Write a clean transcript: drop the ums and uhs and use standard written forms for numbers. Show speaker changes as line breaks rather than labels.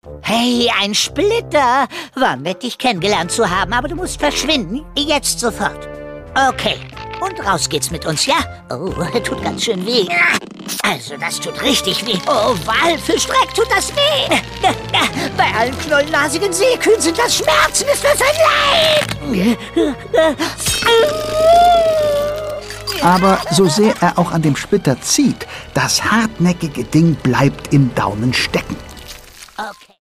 Hey, ein Splitter. War nett, dich kennengelernt zu haben, aber du musst verschwinden. Jetzt sofort. Okay. Und raus geht's mit uns, ja? Oh, tut ganz schön weh. Also, das tut richtig weh. Oh, Walfischdreck, tut das weh. Bei allen knollennasigen Seekühen sind das Schmerzen. Ist das ein Leid?
Aber so sehr er auch an dem Splitter zieht, das hartnäckige Ding bleibt im Daumen stecken.